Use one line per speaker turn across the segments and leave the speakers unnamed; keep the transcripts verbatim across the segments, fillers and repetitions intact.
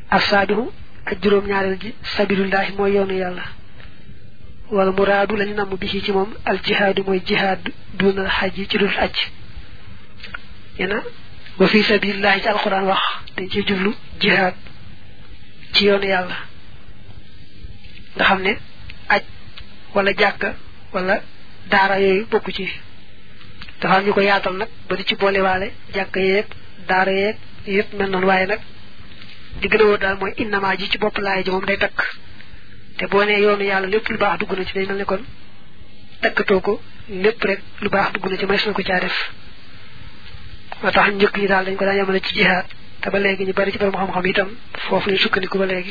asaabihu ak juróom ñaareel ji sabilullahi mooy yoonu yàlla wal muraadu lañu namm bi ci moom al jihaadu mooy jihaad duna xaj ci dul aj yena wa fi sabilillahi ci alquran wax dañ ci jublu jihaad ci yoonu yàlla nga xam ne aj wala jàkka wala daara yooyu bokku ci dafa am ñu ko yaatal nag ba di ci boolewaale jàkka yeeg daara yeeg yëpp mel noonu waaye nag di gën a wóor daal mooy innama ji ci bopp laay ji moom day takk te boo nee yoonu yàlla lépp lu baax dugg na ci day mel ne kon takkatoo ko lépp rek lu baax dugg na ci may na ko caa def moo tax njëkk ñi daal dañ ko daan yemale ci jihaad te ba léegi ñu bari ci borom xam-xam itam foofu lañ sukkandiku ba léegi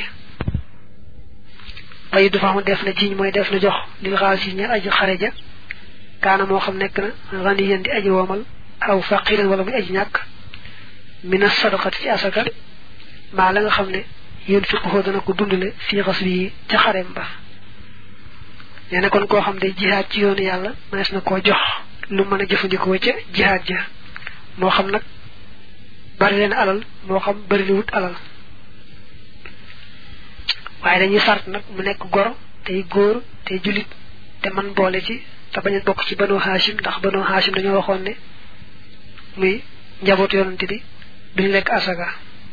bay du fa am def na jiñ mooy def na jox lil xaal si ña aji xareja kaana moo xam nekk na ganiyan di aji woomal aw faqiran wala muy aji ñàkk mina sadaqati ci asaka maa la nga xam ne yéen fiqhoo dana ko dundale fii xas bi ca xareem ba nee na kon koo xam ne jihaad ci yoonu yàlla mënees na koo jox lu mën a jëfandikoo ca jihaad ja moo xam nag bari leen alal moo xam bari li wut alal waaye dañuy sart nag mu nekk gor tey góor tey julit te man boole ci te bañ a bokk ci banu Hashim ndax banu Hashim dañoo waxoon ne muy njabootu yonante bi duñu lekk asaka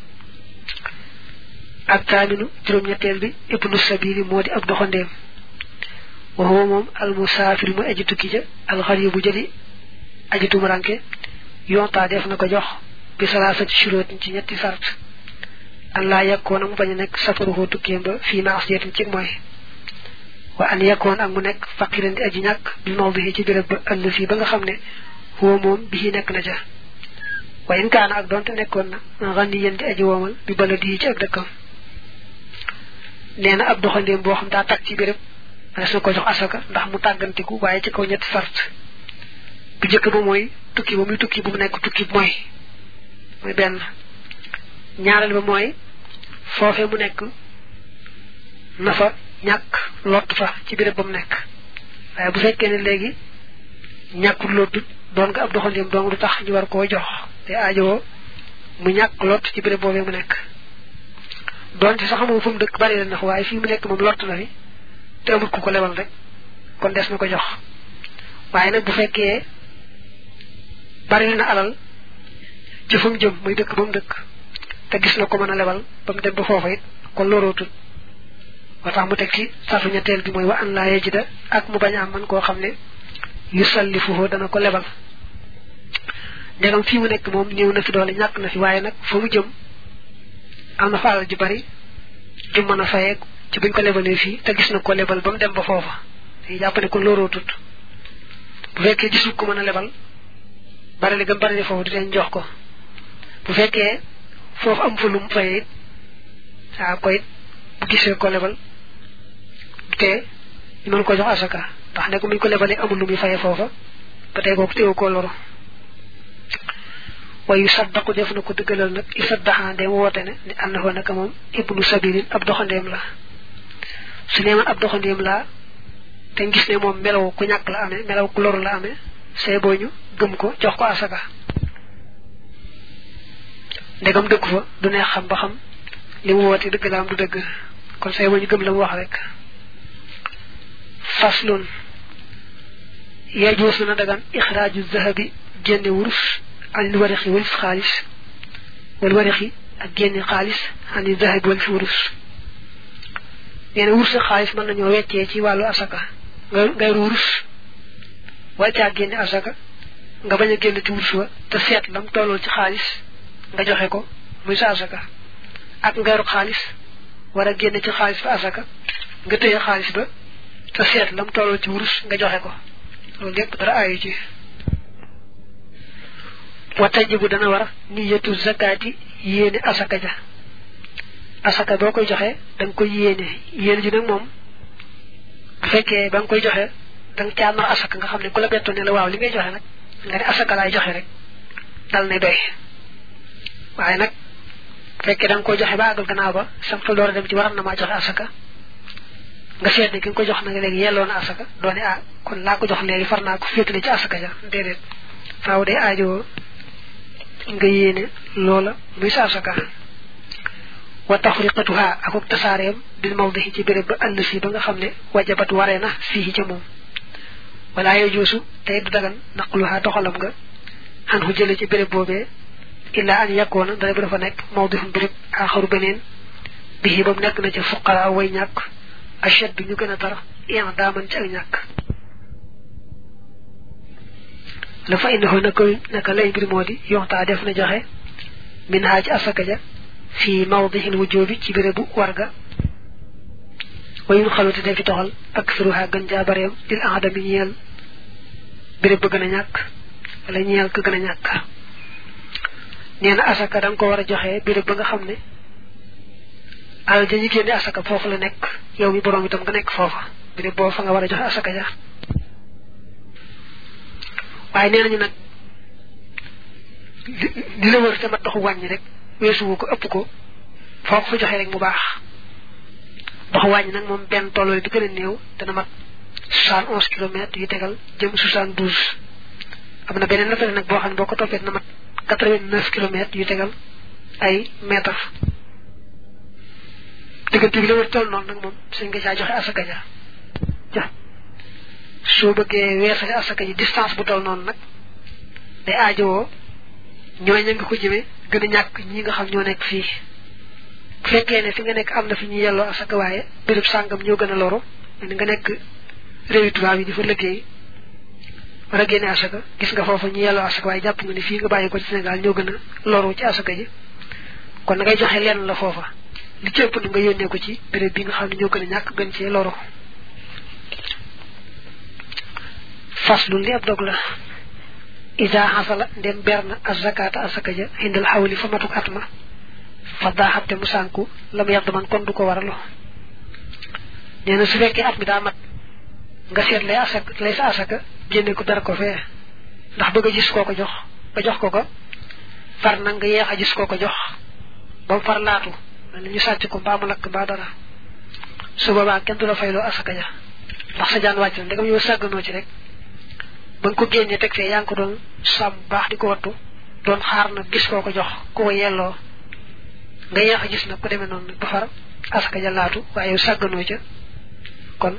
ak taaminu juróom-ñetteel bi ibnu sabili moo di ab doxandeem waxoo moom al musaafir mu aji tukki ja al xaribu jadi aji tumuranke yontaa def na ko jox bi salaasati shuruutin ci ñetti sart an laa yakkoon ak mu bañ a nekk safaruhoo tukkeem ba fii maasiyatin ci mooy wa an yakkoon ak mu nekk faqiran di aji ñàkk bi maw bi ci béréb ba ëll fii ba nga xam ne woo moom bi nekk na ca wa in kaana ak doonte nekkoon na ganiyan di aji woomal bi baladi ci ak dëkkam nee na ab doxandéem boo xam daa tag ci béréb des na ko jox asaka ndax mu tàggantiku waaye ci kaw ñetti sart bu njëkk ba mooy tukki ba muy tukki bu mu nekk tukki mooy mooy benn ñaareel ba mooy foofee mu nekk na fa ñàkk lott fa ci béréb ba mu nekk waaye bu fekkee ne léegi ñàkkul lottut doon nga ab doxandéem doon du tax ñu war koo jox te aajowoo mu ñàkk lott ci béréb boobee mu nekk doonte sax moom fu mu dëkk bari la ndax waaye fii mu nekk moom lott na fi te amul ku ko lebal rek kon des na ko jox waaye nag bu fekkee bari na alal ci fu mu jëm muy dëkk ba mu dëkk te gis na ko mën a lebal ba mu dem ba foofa it kon loolootul moo tax mu teg ci sartu ñetteel bi mooy wa an laa yajida ak mu bañ a am man koo xam ne yu sallifuhu dana ko lebal ndegam fii mu nekk moom néew na fi doole ñàkk na fi waaye nag fa mu jëm am na fa alal ju bari ju mën a fayee ci buñ ko lebalee fii te gis na ko lebal ba mu dem ba foofa dañuy jàpp ne kon loolootut bu fekkee gisul ko mën a lebal bari li gën bari li foofu di leen jox ko bu fekkee foofu am fa lu mu fayee it saa ko it bu gisee ko lebal te ñu mën ko jox asaka ndax ne ko muñ ko lebalee amul lu muy fayee foofa ba tey kooku teewu koo loro wayu saddaqu def na ko dëggalal nag i saddaxaa ndeem woote ne ni annahu naka moom ibnu sabilin ab doxandeem la su nee man ab doxandeem laa te gis ne moom melaw ku ñàkk la amee melaw ku loru la amee see boo ñu gëm ko jox ko asaka ndegam dëgg fa du neex xam ba xam li mu woote dëgg la am du dëgg kon see boo ñu gëm la mu wax rek faslun yajuusu na dagan ixraaju zahabi génne wurus anil warixi walis xaalis wal warixi ak génne xaalis anil zahabi walis wurus nee na wurus ak xaalis mën nañoo weccee ci wàllu asaka nga ngay wurus wal caa génne asaka nga bañ a génn ci wurus wa te seet lam tollool ci xaalis nga joxe ko muy sa asaka ak ngayru xaalis war a génne ci xaalis ba asaka nga tëye xaalis ba te seet lam tollool ci wurus nga joxe ko loolu lépp dara aayu ci wa tajibu dana war niyatu zakati yéene asaka ja asaka boo koy joxe da nga koy yéene yéene ji nag moom bu fekkee ba nga koy joxe da nga caa nar asaka nga xam ne ku la bettoon ne la waaw li ngay joxe nag nga ne asaka laay joxe rek dal ne doy waaye nag bu fekkee da nga koy joxe ba àggal gannaaw ba sam xel door a dem ci waram na maa joxe asaka nga seet ne ki nga ko jox nag léegi yelloo na asaka doone ah kon laa ko jox léegi far naa ko féetale ci asaka ja déedéet faaw day aajowoo nga yéene loola muy sa asaka wa tajibu dana war niyatu zakati yéene asaka ja asaka boo koy joxe da nga koy yéene yéene ji nag moom bu fekkee ba nga koy joxe da nga caa nar asaka nga xam ne ku la bettoon ne la waaw li ngay joxe nag nga ne asaka laay joxe rek dal ne doy waaye nag bu fekkee da nga koy joxe ba àggal gannaaw ba sam xel door a dem ci waram na maa joxe asaka nga seet ne ki nga ko jox nag léegi yelloo na asaka doone ah kon laa ko jox léegi far naa ko féetale ci asaka ja déedéet faaw day aajowoo nga yéene loola muy sa asaka wa tafriqatuha akuk tasareem bil mawdihi ci béréb ba allasi ba nga xam ne wajabat waree na fii ca moom wala yajuusu tey du dagan naqluha toxalam nga an hu jële ci béréb boobee illa an yakkoona dara bu dafa nekk mawdihum béréb aaxaru beneen bihi bam nekk na ca fuqara way ñàkk ashad ñu gën a tar ian daaman ci ak ñàkk la fa innahu naka naka lay mbir moo di yontaa def na joxe min haa ci asaka ja fi mawdihil wujubi ci bérébu warga wayun xaluti def fi toxal ak firuha gën jaa bareem dil aadami ñeel béréb ba gën a ñàkk wala ñeel ka gën a ñàkk nee na asaka da nga ko war a joxe béréb ba nga xam ne alal ja ñu génne asaka foofu la nekk yow mi borom itam nga nekk foofa béréb boo fa nga war a joxe asaka ja waaye nee nañu nag li la wër te mat doxu wàññi rek weesuwu ko ëpp ko foo ko fa joxe rek mu baax doxu wàññi nag moom benn tolloole bi gën a néew dana mat soixante onze kilomètres yu tegal jëm soixante douze am na beneen nafale nag boo xam ne boo ko toppee dina mat quatre vingt neuf kilomètres yu tegal ay mètres diggante bi la wër toll noonu nag moom suñ nga caa joxe asaka ja ja soo bëggee weesale asaka ji distance bu toll noonu nag day aajowoo ñooy ña nga ko jëmee gën a ñàkk ñi nga xam ñoo nekk fii bu fekkee ne fi nga nekk am na fi ñu yelloo asaka waaye béréb sàngam ñoo gën a loru ni nga nekk réewi tubaab yi di fa liggéey war a génne asaka gis nga foofu ñu yelloo asaka waaye jàpp nga ne fii nga bàyyi ko ci Sénégal ñoo gën a loru ci asaka ji kon na ngay joxe lenn la foofa li ci ëpp na nga yónnee ko ci béréb bi nga xam ne ñoo gën a ñàkk gën cee loru faslu li ab dog la ida hasala ndem berna azakata asaka ja indal hawli fa matuk atma fa daaxatte mu sànku lam yàdd man kon du ko waralo nee na su fekkee at mi daa mat nga seet lay asaka lay sa asaka génne ko dara ko fee ndax bëgg a gis koo ko jox ba jox ko ko far na nga yeex a gis koo ko jox ba mu far laatu mel ñu sàcc ko mbaa mu lakk mbaa dara su boobaa kenn du la fayloo asaka ja ndax sa jaan wàcc na ndegam yow sàgganoo ci rek ba nga ko génnee teg fee yaa ngi ko doon sàmm baax di ko wattu doon xaar nag gis koo ko jox ku ko yelloo nga yeex a gis nag ku demee noonu nag ba far asaka ja laatu waaye yow sàgganoo ca kon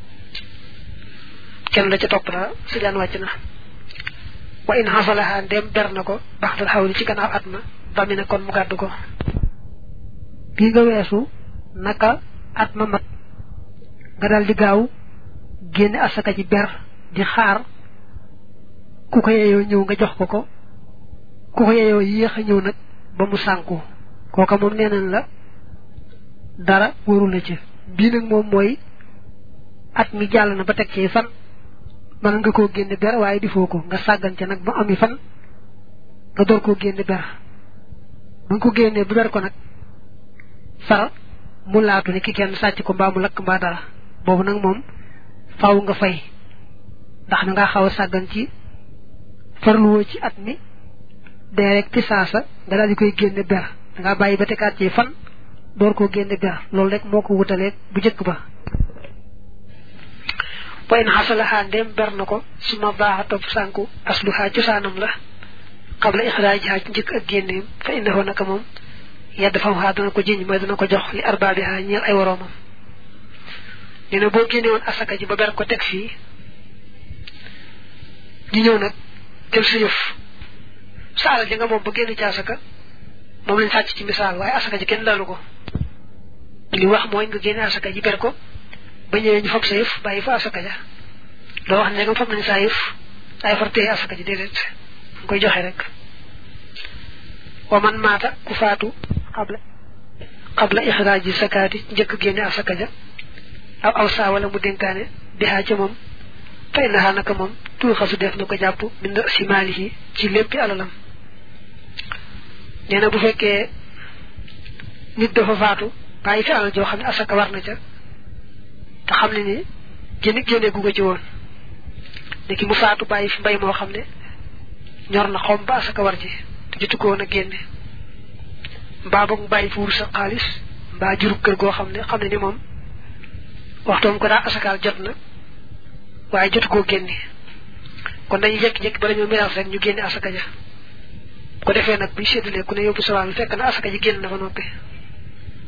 kenn la ca topp dara sa jaan wàcc na wa in xasalaha ndem ber na ko baax dal xawli ci gannaaw at ma bami na kon mu gàddu ko bii nga weesu naka at ma mat nga dal di gaaw génne asaka ji ber di xaar ku ko yeyoo ñëw nga jox ko ko ku ko yeyoo yéex a ñëw nag ba mu sànku kooka moom nee nañ la dara wóoru la ci bii nag moom mooy at mi jàll na ba teg ci fan mën nga koo génne ber waaye difoo ko nga sàggante nag ba ami fan nga door koo génne ber ba nga ko génnee bu ber ko nag far mu laatu ni ki kenn sàcc ko mbaa mu lakk mbaa dara boobu nag moom faaw nga fay ndax na nga xaw a sàggan ci farluwoo ci at mi dee rek ci saasa nga daal di koy génne ber da ngaa bàyyi ba tegaat ci fan door koo génne ber loolu rek moo ko wutalee bu jëkk ba wa in xasalaxaa ndem ber na ko su ma baaxa topp sànku asluxaa cosaanam la qabla ixraajihaa ci njëkk ak génneem fa innahu naka moom yedd fam xaa dana ko jiñ mooy dana ko jox li arbaabihaa ñeel ay woroomam nee na boo génne woon asaka ji ba ber ko teg fii ñu ñëw nag jël sa yëf sa alal ji nga moom ba génn ci asaka moom lañ sàcc ci misaal waaye asaka ji kenn dalu ko li wax mooy nga génne asaka ji ber ko ba ñëwee ñu fab sa yëf bàyyi fa asaka ja loo wax ne nga fab nañ saa yëf ay far téye asaka ji déedéet nga koy joxe rek wa man maata ku faatu xabla xabla ixraaji sakaati njëkk génne asaka ja aw aw saa wala mu dénkaane bihaa ca moom fay naxaa naka moom tuuxasu def na ko jàpp min si maalihi ci léppi alalam nee na bu fekkee nit dafa faatu bàyyi fi alal joo xam ne asaka war na ca te xam ne ni génne génne gu ko ci woon ne ki mu faatu bàyyi fi mbay moo xam ne ñor na xom ba asaka war ci te jotu ko woon a génne mbaa boog mu bàyyi fi wur sa xaalis mbaa jurub kër goo xam ne xam ne ni moom waxtoom ko daa asakaal jot na waaye jotu koo génne kon dañuy jekki-jekki bala ñoo miraas rek ñu génne asaka ja ko defee nag buñ séddalee ku ne yóbbu sa wàll fekk na asaka ji génn na ba noppi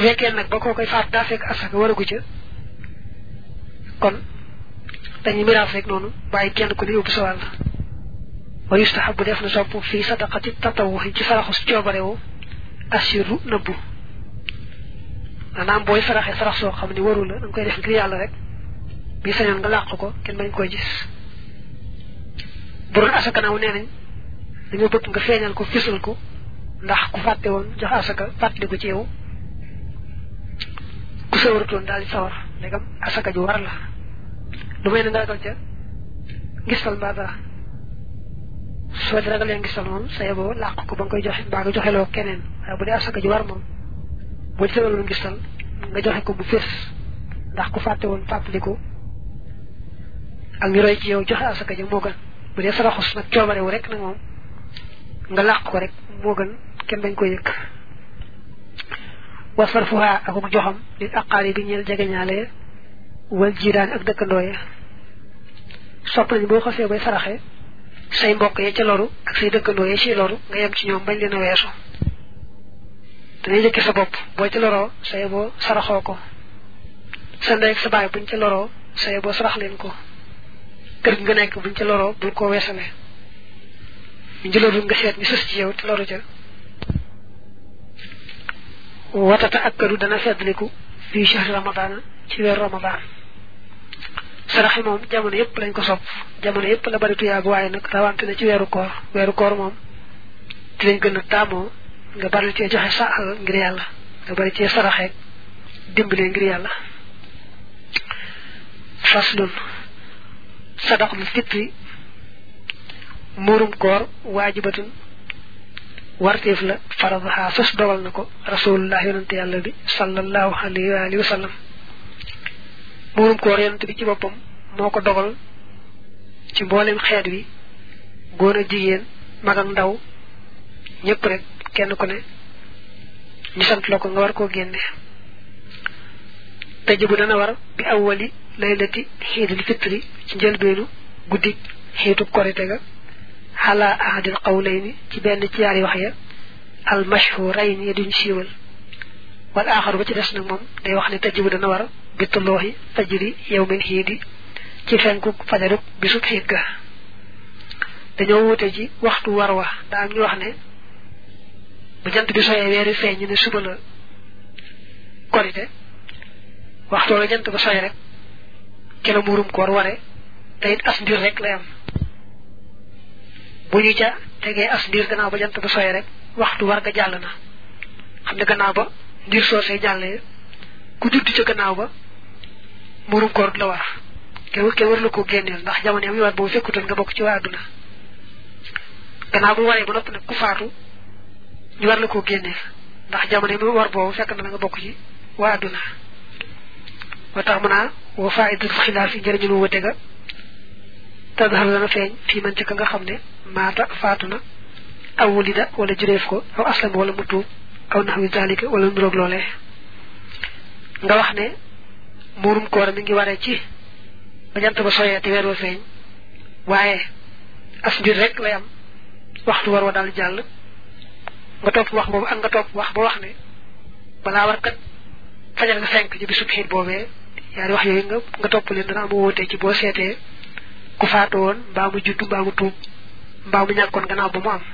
fekkee nag ba koo koy faat daa fekk asaka waragu ca kon dañuy miraas rek noonu bàyyi kenn ku ne yóbbu sa wàll wa yustahabu def na sopp fii sadaqati tatawuhi ci saraxus coobarewu asiru nëbbu maanaam booy saraxee sarax soo xam ne waru la da nga koy def ngir yàlla rek bi sañoon nga làq ko kenn bañ koy gis bu doon asaka naaw nee nañ dañoo bëgg nga feeñal ko fisal ko ndax ku fàtte woon jox asaka fàttali ko ci yow ku sawaratoon daal di sawar ndegam asaka ju war la lu may ne nga ragal ca ngistal mbaa dara soo di ragalee ngistal moom sa yeboo làq ko ba nga koy joxe mbaa nga joxeloo keneen waaye bu dee asaka ju war moom boo ci ragaloon ngistal nga joxe ko bu fés ndax ku fàtte woon fàttaliku ak ñu roy ci yow joxe asaka ja moo gën bu dee saraxus nag coobarewu rek nag moom nga làq ko rek moo gën kenn bañ ko yëg wa sarfuha akuk joxam lil aqaari bi ñeel jegeñaale wal jiiraan ak dëkkandoo ya sopp nañ boo xasee bay saraxe say mbokk ya ca loru ak say dëkkandoo ya ci loru nga yem ci ñoom bañ leen a weesu dañuy jëkki sa bopp boo ca loroo saye boo saraxoo ko sa ndey ak sa baay buñ ca loroo saye boo sarax leen ko kër gi nga nekk buñ ca loroo bul koo weesale ñu jëloon nga seet ñu sës ci yow te loru ca watata ak këru dana feddliku fii shahr ramadaan ci weer ramadaan saraxi moom jamono yëpp lañ ko sopp jamono yëpp la bari tuyaab waaye nag rawante na ci weeru koor weeru koor moom ci lañ gën a taamoo nga bari cee joxe sa alal ngir yàlla nga bari cee saraxeeg dimbalee ngir yàlla faslun sadaqul fitri muurum koor waajibatun warteef la faradaha sos dogal na ko rasulullah yonante yàlla bi sallallahu alayhi wa alihi wa sallam muurum koor yonante bi ci boppam moo ko dogal ci mboolem xeet wi góor ak jigéen mag ak ndaw ñëpp rek kenn ku ne ñu sant la ko nga war koo génne tajibu dana war bi awwali laylati xiidul fitri ci njëlbeenu guddi xiitu korite ga ala ahadil qawlayni ci benn ci yaari wax ya al mashhurayn ya duñ siiwal wal aaxaru ba ci des nag moom day wax ne tajibu dana war bi tullooxi fajri yawmin xiidi ci fenku fajaruk bisub xiid ga dañoo wute ci waxtu war wa daa am ñu wax ne bu jant bi soyee weeri feeñ ñu ne suba la korite waxtu la jant ba soy rek ci la muurum koor ware te it as mbir rek lay am bu ñu ca tegee as mbir gannaaw ba jant ba soy rek waxtu war ga jàll na xam ne gannaaw ba ndir soosee jàllee ku judd ca gannaaw ba muurum koor la war kenn kenn war la ko génneel ndax jamono yi war boobu fekkutoon nga bokk ci waa àdduna gannaaw bu waree ba noppi nag ku faatu ñu war la ko génneel ndax jamono yi war boobu fekk na nga bokk ci waa àdduna wa tax mu naa wa faidatul xilaaf yi njëriñu lu wute ga tadharu dana feeñ fii man ci ka nga xam ne maata faatu na aw wulida wala jureef ko aw aslam wala mu tuub aw naxwi zalika wala nuroog loolee nga wax ne muurum koor mi ngi waree ci ba jant ba soyee te weer wa feeñ waaye as mbir rek lay am waxtu war wa daal jàll nga topp wax boobu ak nga topp wax ba wax ne balaa war kat fajar nga fenk ci bisub xiit boobee yaari wax yooyu nga nga topp leen dana am wóotee ci boo seetee ku faatu woon mbaa mu juddu mbaa mu tuub mbaa mu ñàkkoon gannaaw ba mu am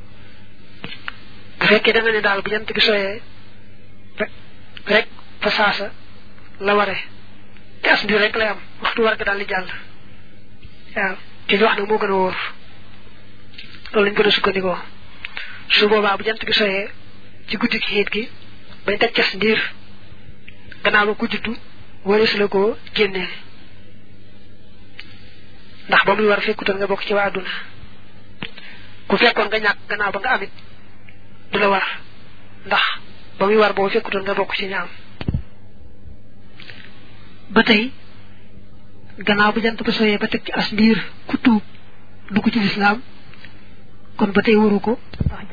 bu fekkee da nga ne daal bu jant bi soyee rek fa saasa la ware te as mbir rek lay am waxtu war ga daal di jàll waaw ci wax nag moo gën a wóor loolu lañ gën a sukkandikoo su boobaa bu jant bi soyee ci guddi gi xiit gi bañ teg cas ndiir gannaaw ba ku juddu warees la koo génnee ndax ba muy war fekkutoon nga bokk ci waa àdduna ku fekkoon nga ñàkk gannaaw ba nga amit du la war ndax ba muy war boobu fekkutoon nga bokk ci ñaam ba tey gannaaw bu jant ba soyee ba teg ci as ndiir ku tuub dugg ci lislaam kon ba tey waru ko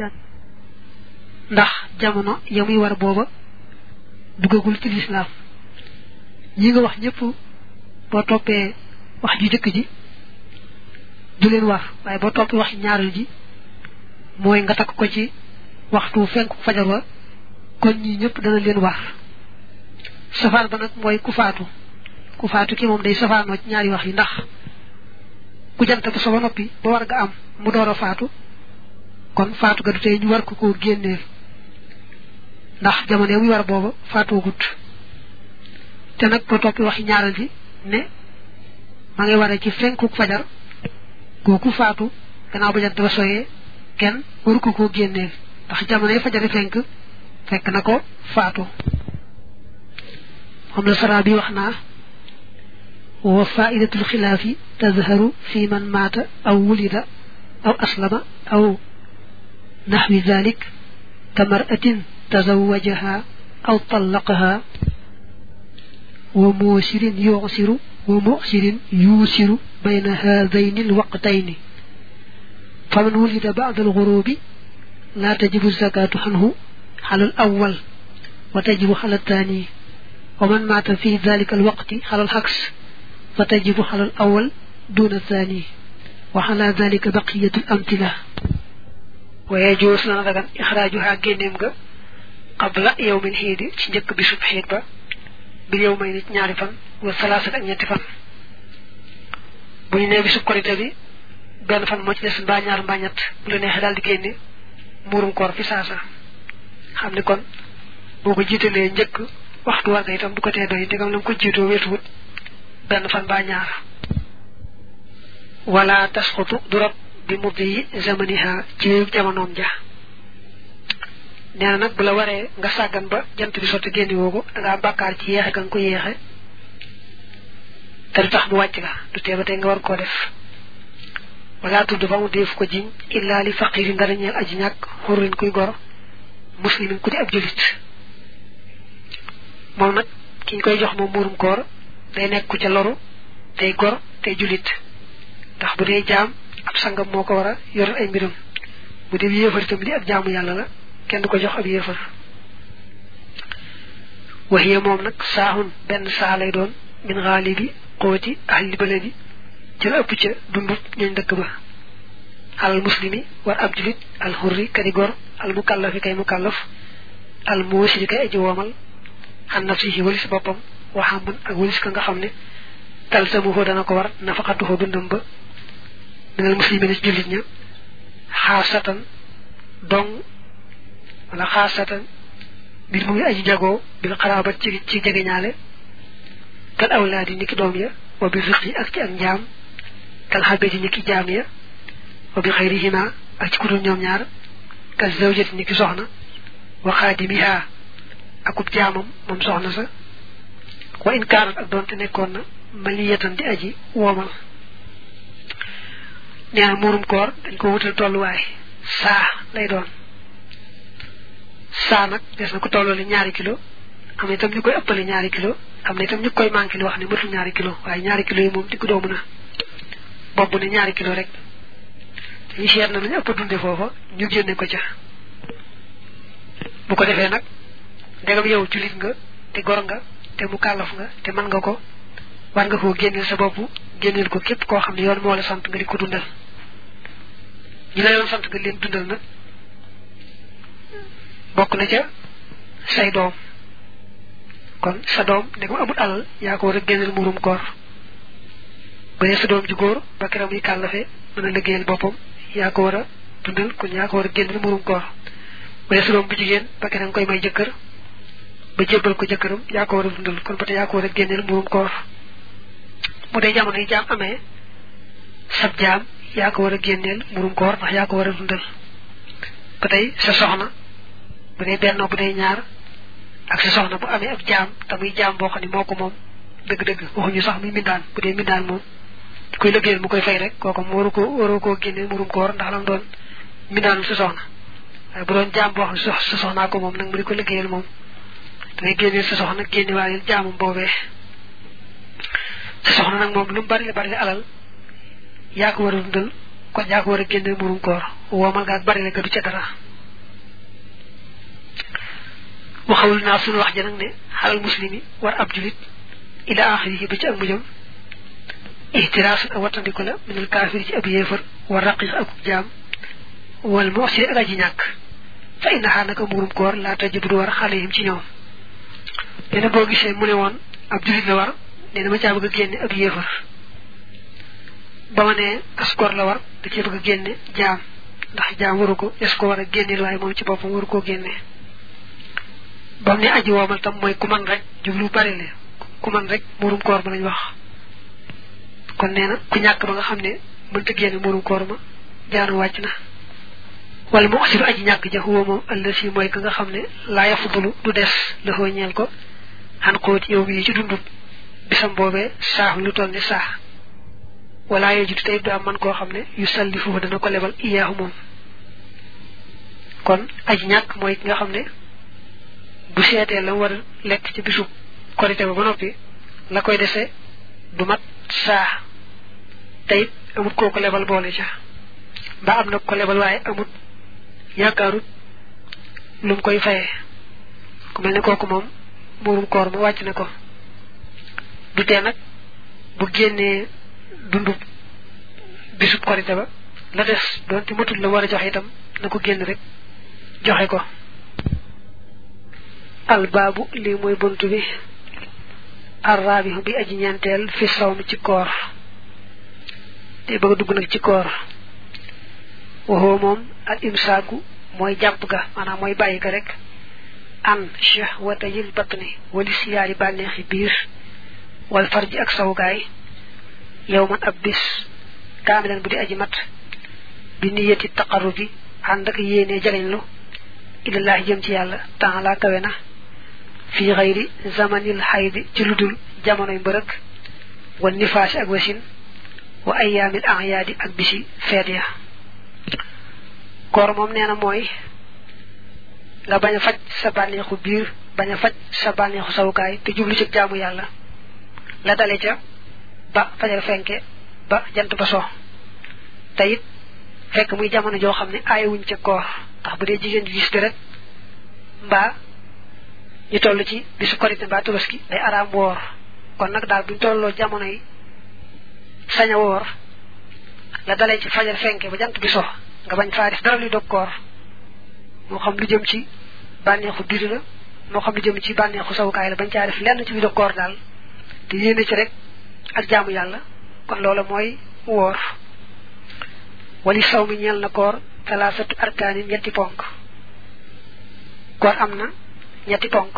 ndax jamono ya muy war booba duggagul ci lislaam ñi nga wax ñëpp boo toppee wax ju jëkk ji du leen war waaye boo toppee wax ñaareel ji mooy nga takk ko ci waxtu fenk fajar wa kon ñi ñëpp dana leen war safar ba nak moy ku faatu ku faatu ki mom day safaano ci ñaari wax yi ndax ku jant ba so ba noppi ba war nga am mu doora faatu kon faatu ga du tay ñu war ko ko génneel ndax jamono muy war booba faatu gut te nag ba toppi waxi ñaaral ji ne ma ngay wara ci fenku fajar kooku faatu gannaaw ba jant ba soyee kenn waru ko ko génneel ndax jamono fajar fenk fekk na ko faatu xam la sara bi wax naa wa fa'idatul khilaafi tazharu fi man maata aw wulida aw aslama aw nahwi dhalik kamar'atin tazawwajaha aw talaqaha wa musirin yu'siru wa mu'sirin yusiru bayna hadhayn alwaqtayn faman wulida ba'da alghurubi la tajibu zakatu anhu على الأول وتجب على الثاني ومن مات في ذلك الوقت على العكس فتجب على الأول دون الثاني وعلى ذلك بقية الأمثلة ويجوز لنا إخراجها جنمغا قبل يوم الهيد تنجك بسب حيد باليومين نعرفا والثلاثة أن يتفن بني بسب قريتا بي بان فان موجدس بانيار بانيات بلني حدال دي جيني مورم كور في ساسا xamni kon boko jitele ñeuk waxtu war itam du ko té doy digam lam ko jito wétu ben fan ba ñaar wala tasqutu durab bi mudhi zamaniha ci jamonom ja neena nak bu la waré nga sagan ba jant bi sotti génni woko da nga bakkar ci yéxé kan ko yéxé té tax mu wacc la du té ba té nga war ko def wala tuddu ba mu def ko jiñ illa li faqir ngarañel aji ñak xurin kuy gor muslimin ku di ab julit mom nak kiñ koy jox mom murum koor day nek ku ca loru tay gor tay julit tax bu dee jaam ab sangam moko wara yor ay mbirum bu dee yéefar tam li ab jaamu yalla la kenn du ko jox ab yéefar wahiya mom nak saahun ben saa lay doon min ghalibi qoti ahli baladi ci la ëpp ca dundu ñeñ dëkk ba al muslimi war ab julit al hurri kadi gor al mukallaf kay mukallaf al mushrik kay aji womal an nafsihi walis bopam wa hamman ak walis ka nga xamne talsamu ho dana ko war nafaqatu ho dundum ba minal muslimin ci julit ña khasatan dong wala khasatan bir mu ngi aji jago bil qarabat ci ci jege ñaale kal awladi niki doom ya wa bi fiqi ak ci ak njam kal habedi niki jaam ya wa bi khayrihima ak ci kudul ñoom ñaar kal zawjati niki soxna wa khadimiha akub jaamam mom soxna sa wa in kaanat ak donte nekkon na maliyatan di aji womal neena murum koor dañ ko wutal tolluwaay saa lay doon saa nag des na ko tolloo ñaari kilo am na itam ñu koy ëppale ñaari kilo am na itam ñu koy manqué li wax ne matul ñaari kilo waaye ñaari kilo yi moom diggu doomu na boobu ne ñaari kilo rek ñu seet na ñu ëpp dunde foofa ñu génne ko ca bu ko defee nag ndegam yow julit nga te gor nga te mu kàllaf nga te man nga ko war nga koo génneel sa bopp génneel ko képp koo xam ne yoon moo la sant nga di ko dundal ñi la yoon sant nga leen dundal nag bokk na ca say doom kon sa doom ne ko amul alal yaa ko war a génneel murum koor ba sa doom ju góor ba keram yi kàllafe mën a liggéeyal boppam yaa ko war a dundal kon yaa ko war a génneel murum koor ba sa doom bu jigéen ba keram koy may jëkkër ba jébbal ko jëkkëram yaa ko war a dundal kon ba te yaa ko war a génneel murum koor mu dee jamono yi jaam amee sab jaam yaa ko war a génneel murum koor ndax yaa ko war a dundal ba tey sa soxna bu dee benn bu dee ñaar ak sa soxna bu amee ab jaam te muy jaam boo xam ne moo ko moom dëgg-dëgg waxuñu sax muy mindaan bu dee mindaan moom kuy liggéeyal mu koy fay rek kooku mu waru ko waru koo génneel murum koor ndax lam doon mindaan sa soxna waaye bu doon jaam boo xam ne sa soxnaa ko moom nag mu di ko liggéeyal moom dangay génneel sa soxna génne waayel jaamam boobee sa soxna nag moom lu mu bari bari alal yaa ko war a dundal kon yaa ko war a génneel murum koor woomal nga ak bari la du ca dara waxawul naa sunu wax ja nag ne xalal muslimi war ab julit ila axirihi ba ci ak mujjam ihtiraasun ak wattandiku la minal kaafiri ci ab yéefar war raqiq ak jaam wal muxsiri ak aji ñàkk fa innaha naka murum koor laa tajibu du war xaleyhim ci ñoom dina bo gisee mu ne woon ab julit la war ne dama caa bëgg a génne ab yéefar ba ma ne askor la war da ci bëgg a génne jaam ndax jaam waru ko est ko war a génneel waaye moom ci boppam waru koo génne bam ne aji woomal tam mooy ku man rek jublu bari le ku man rek murum koor ba lañ wax kon nee na ku ñàkk ba nga xam ne mënta génne murum koor ma jaanu wàcc na wala mu asiru aji ñàkk ja huwa moom allasi mooy ka nga xam ne laa yafudulu du des la hoo ñeel ko xan xóoti yow bi ci dundub bisam boobee saax lu toll ni saax wala yo jitu tay do am man koo xam ne yu sallifu dana ko lebal iyaahu moom kon aji ñàkk mooy ki nga xam ne bu seetee la war lekk ci bisub korité ba ba noppi la koy dese du mat saa tayit amut koo ko lebal boole ca ba am na ko lebal waaye amut yaakaarut lu mu koy fayee ku mel ne kooku moom murum koor ma wàcc na ko du tee nag bu génnee dundu bisub korité ba la des doonte matul la war a joxe itam na ko génn rek joxe ko albaabu lii mooy buntu bi arraabihu bi aji ñeenteel fi sawmi ci koor te bëgg dugg nag ci koor waxoo moom al imsaaku mooy jàpp ga maanaam mooy bàyyi ga rek an shahwata yil batni wali siyaari bànneexi biir wal farji ak sawgaay yow man ab bis kaamilan bu di aji mat bi niyati taqarrubi ànd ak yéene jaleñlu ilallahi jëm ci yàlla taala kawe na fi xayri zamanil xaydi ci ludul jamonoy mbërëk wal nifaasi ak wasin wa ayaamil ahyaadi ak bisi feet ya koor moom nee na mooy nga bañ a faj sa bànneexu biir bañ a faj sa bànneexu sawukaay te jublu ci jaamu yàlla la dale ca ba fajar fenke ba jant ba so tayit fekk muy jamono joo xam ne aayewuñ ca koor ndax bu dee jigéen ji gis rek mbaa ñu toll ci bisu korité mbaa tabaski day araam woor kon nag daal buñ tolloo jamono yi sañ a woor la dalee ci fajar fenke ba jant bi so nga bañ faa def dara luy dog koor moo xam lu jëm ci bànneexu biir la moo xam lu jëm ci bànneexu sawukaay la bañ caa def lenn ci luy dog koor daal te yéene ci rek ak jaamu yàlla kon loola mooy woor wali saw mi ñeel na koor talaasatu arkaani ñetti ponk koor am na ñetti ponk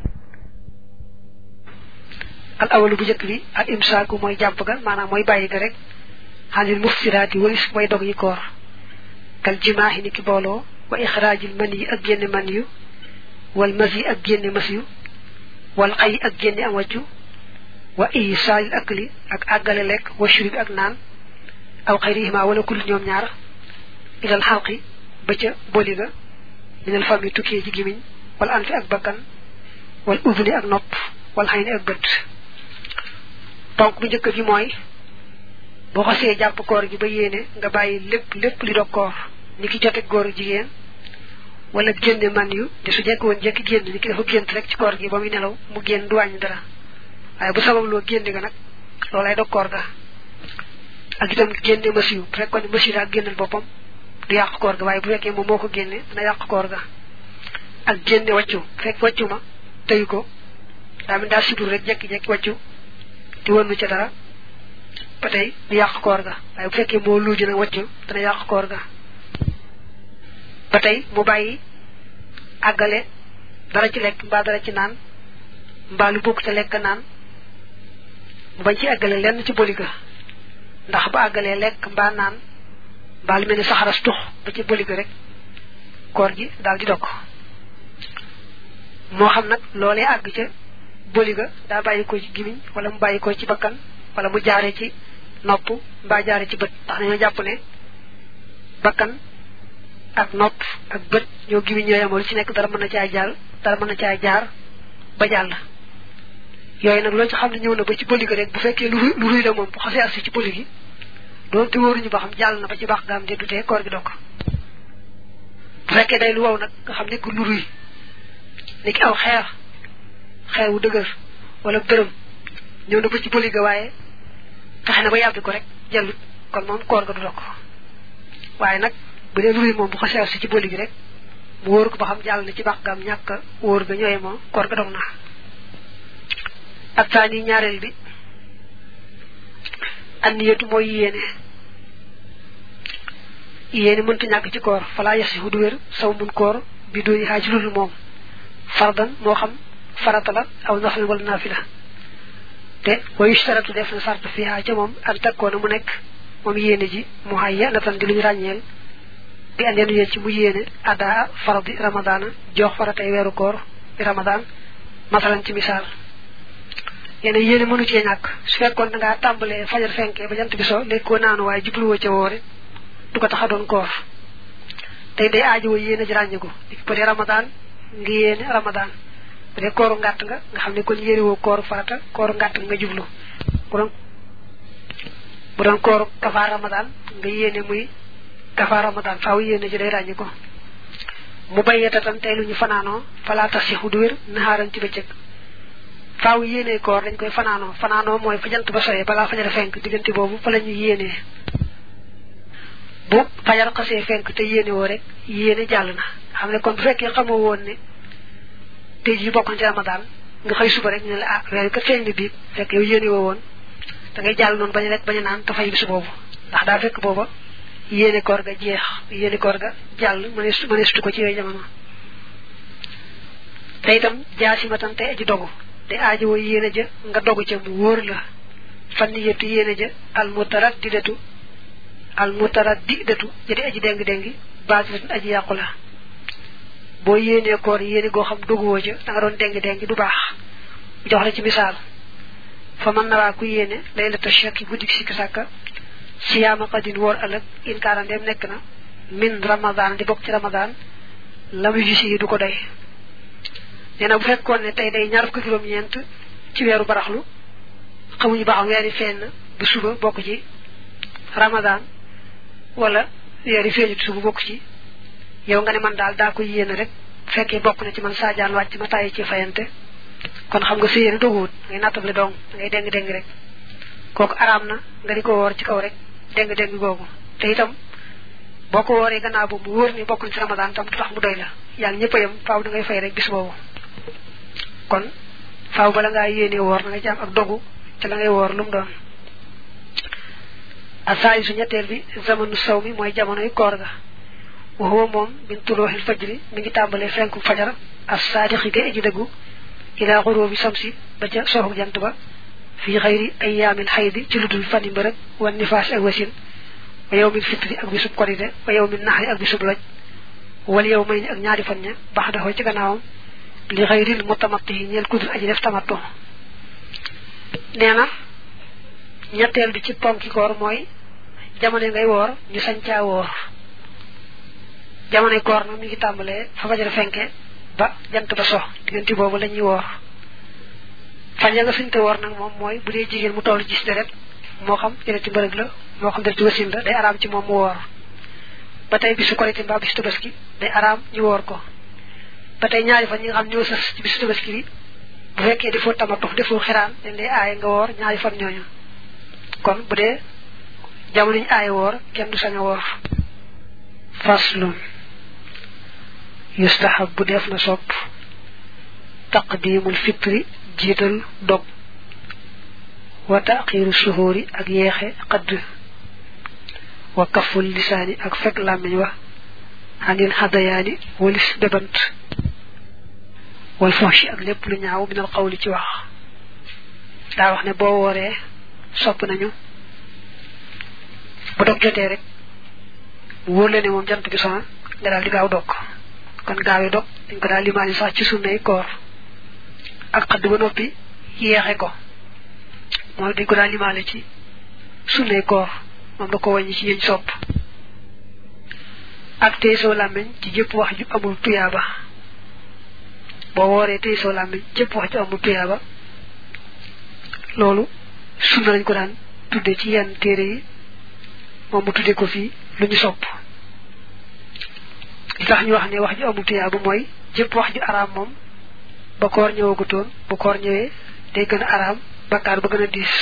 al awalu bu jëkk bi al imsaaku mooy jàpp ga maanaam mooy bàyyi ga rek xanil muftiraati walis mooy dog yi koor kal jimaahi ni ki booloo wa ixraajil man yi ak génne man yu wal mas yi ak génne mas yu wal xay ak génne am wàccu wa isaalil akli ak àggale lekk wa shurbi ak naan aw xayrihima wala kul ñoom ñaar ilal xalqi ba ca boli ga minal fami tukkee ci gimiñ wal anfi ak bakkan wal udni ak nopp wal xayni ak bët ponk bu njëkk bi mooy boo xasee jàpp koor gi ba yéene nga bàyyi lépp lépp li dog koor ni ki jote góor jigéen wala génne man yu te su jekk woon jekki génn ni ki dafa gént rek ci koor gi ba muy nelaw mu génn du wàññi dara waaye bu sabab loo génne ga nag loolay dog koor ga ak itam génne masiw bu fekkoon ne masiw daa génnal boppam du yàq koor ga waaye bu fekkee moom moo ko génne dina yàq koor ga ak génne wàccu fekk wàccu ma teyu ko daa min daa sibur rek jekki-jekki wàccu te wënnu ca dara ba tey du yàq koor ga waaye bu fekkee moo luuju nag wàccu dana yàq koor ga ba tey mu bàyyi àggale dara ci lekk mbaa dara ci naan mbaa lu bokk ca lekk naan mu bañ ci àggale lenn ci boli ga ndax bu àggalee lekk mbaa naan mbaa lu mel ni saxaras tux ba ci boli ga rek koor gi daal di dog moo xam nag loolee àgg ca boli ga daa bàyyi ko ci gimiñ wala mu bàyyi ko ci bakkan wala mu jaaree ci nopp mbaa jaaree ci bët ndax dañoo jàpp ne bakkan ak nopp ak bët ñoo gimiñ ñoo yemoo lu ci nekk dara mën na caay jaar dara mën na caay jaar ba jàll yooyu nag loo ci xam ne ñëw na ba ci boli ga rek bu fekkee lu lu ruy la moom bu xasee agsi ci boli gi doon te wóoruñu ba xam jàll na ba ci baax gaam de dutee koor gi dog bu fekkee day lu wow nag nga xam ne ku lu ruy ni ki aw xeer xeer wu dëgër wala bërëm ñëw na ba ci boli ga waaye taxe na ba yàbbi ko rek jallut kon moom koor ga du dog waaye nag bu dee lu ruy moom bu xasee agsi ci boli gi rek mu wóor ko ba xam jàll na ci baax gaam ñàkk wóor ga ñooye moom koor ga dog na atani ñaarel bi anniyatu moy yene yene muntu ñak ci koor fala yasihu du wër saw mun koor bi doy hajlul mom fardan mo xam farata la aw nafil wal nafila te wa yishtaratu def na sart fiha ci mom an takkona mu nek mom yene ji muhayya la tan di luñu ragnel bi andenu ye ci mu yene ada faradi ramadana jox faratay wéru koor bi ramadan masalan ci misal yene yene mënu ci ñak su fekkon nga tambalé fajar fenké ba jant bi so lé ko naanu way jublu wo ci woré du ko taxa doon koor tay day aaji wo yene ji raññiku bu dé ramadan ngi yene ramadan bu dé kooru ngatt nga nga xamné kon yéri wo koor farata kooru ngatt nga jublu bu doon bu doon kooru kafa ramadan nga yene muy kafa ramadan faaw yene ji day raññiku mu bayyata tan tay luñu fanano fala tasihu du wër naharan ci beccëk faaw yene koor dañ koy fanano fanano moy fa jant ba soye bala fajar fenk digënté bobu fa lañu yene bu fajar xasse fenk te yene wo rek yene jall na xamne kon bu fekke xamoo won ne tay ji bokku ci ramadan nga xey suba rek ñu la ah wéru ka feñ bi fekk yow yene wo won da ngay jall non bañ rek bañ naan ta fay bis bobu ndax da fekk bobu yene koor ga jeex yene koor ga jall mané mané stu ko ci yoy jamono tay tam jaasima tan tay aji dogu de aaji wo yene ja nga dogu ci mu wor la faniyatu yene ja al mutaraddidatu al mutaraddidatu jadi aji deng dengi baati aji yaqula bo yene koor yene go xam dogu wo ja da nga don deng dengi du bax jox la ci misal fa man na ku yene laylatu shaki gudik sik saka siyama qadin wor alak in karam dem nek na min ramadan di bok ci ramadan lam jisi du ko doy neena bu fekkone ne tay day ñaar ko juroom ñent ci wéru baraxlu xamuñu baax wéri fenn bu suba bokku ci ramadan wala wéri feñu suba bokku ci yow nga ne man dal da ko yéene rek fekke bokku na ci man sajaan wacc ma tay ci fayante kon xam nga seyene dogut ngay natable dong ngay deng deng rek koku aram na nga diko wor ci kaw rek deng deng gogu te itam boko woré gannaaw bu wor ni bokku ci ramadan tam tax mu doy la yaang ñepp yam faaw da ngay fay rek bis bobu kon faaw bala nga yéene wor nga ci am ak dogu ci la ngay wor lum doon asay su ñettel bi zamanu sawmi moy jamono koor ga wa huwa mom bin tuluhil fajri mi ngi tambalé fenku fajar as-sadiqi ga aji deggu ila ghurubi samsi ba ca soxu jant ba fi khayri ayyamil hayd ci ludul fani mbeurek wan nifas ak wasin wa yawmil fitri ak bisub korite wa yawmin nahri ak bisub loj wal yawmayn ak ñaari fan ña baxda ho ci gannaawam li ghayril mutamattihi ñel kudur aji def tamattu neena ñettel bi ci ponki koor moy jamono ngay wor ñu sañ ca wor jamono koor na mi ngi tambalé fa fajar fenké ba jant ba so digënti bobu lañuy wor fa nga suñte wor nak mom moy bu dé jigéen mu tollu gis deret mo xam ci ci bërëg la mo xam deret wasin la day aram ci mom wor ba tay bisu korité ba bisu tabaski day aram ñu wor ko ba tay ñaari fan ñi nga xam ñoo sess ci bisu tabaski bi bu fekkee defo tamatu defo xiraan dañ lay ay nga wor ñaari fan ñoñu kon bu dé jamono ñu ay wor kenn du saña wor faslun yustahabbu defna sopp taqdimul fitri jital dog wa ta'khiru shuhuri ak yexé qad wa kaful lisani ak fek lamiñ wa anil hadayani walis debant wal fahshi ak lepp lu ñaaw min al qawli ci wax da wax ne bo woré sopp nañu bu dog joté rek wóor la ne mom jant bi sama nga dal di gaaw dog kon gaawé dog dañ ko dal limani sax ci sunnay koor ak xad ba nopi yexé ko mo dañ ko dal limalé ci sunnay koor mom da ko wañi ci yeñ sopp ak téso lameñ ci jëpp wax ju amul tuyaba bo woré téso lameñ jëpp wax ju amul tuyaba lolu sunna lañ ko daan tuddé ci yenn téré yi mom mu tuddé ko fi luñu sopp li tax ñu wax ne wax ju amul tuyaba moy jëpp wax ju aram mom ba koor ñëwagutoon bu koor ñëwee day gën a aram bakkaar ba gën a diis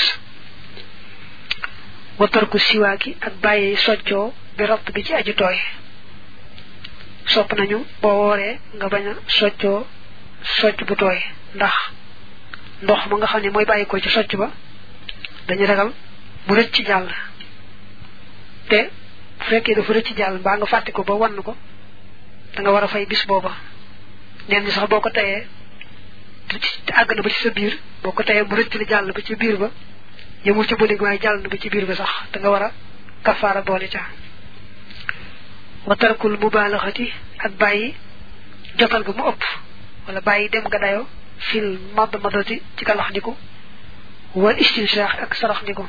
watarku siwaaki ak bàyyi soccoo bi ropp bi ci aju tooy sopp nañu boo wooree nga bañ a soccoo socc bu tooy ndax ndox ma nga xam ne mooy bàyyi ko ci socc ba dañu ragal mu rëcc ci jàll te bu fekkee dafa rëcc ci jàll mbaa nga fàtte ko ba wann ko da nga war a fay bis booba neen ñi sax boo ko tayee te àgg na ba ci sa biir boo ko tayee mu rëcc li jàll ba ci biir ba yemul ci bëlig waaye jàll na ba ci biir ba sax da nga war a kafaara boole ca wa tarkul mubaalaxati ak bàyyi jotal ga mu ëpp wala bàyyi dem nga dayo fil mad madati ci kalax ndiku wal istinshaax ak sarax ndiku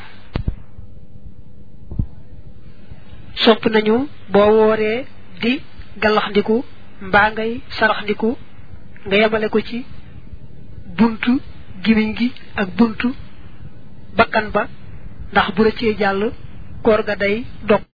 sopp nañu boo wooree di galax ndiku mbaa ngay sarax ndiku nga yemale ko ci buntu gimiñ gi ak buntu bakkan ba ndax bu rëccee jàll koor ga day dog